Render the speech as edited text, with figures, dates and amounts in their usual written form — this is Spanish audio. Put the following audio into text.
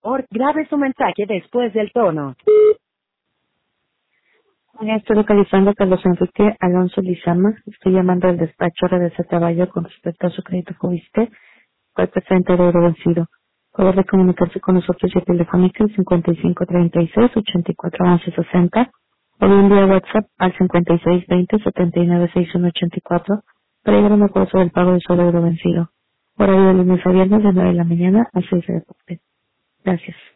Por grabe su mensaje después del tono. Estoy localizando a Carlos Enrique Alonso Lizama. Estoy llamando al despacho RDC Caballo con respecto a su crédito Fobiste, cual presenta el euro vencido. Puede comunicarse con nosotros vía telefónica al 5536-841160 o bien vía WhatsApp al 5620-796184 para llegar a un acuerdo sobre el pago de su euro vencido. Horario de lunes a viernes de 9 de la mañana a 6 de la tarde. Gracias.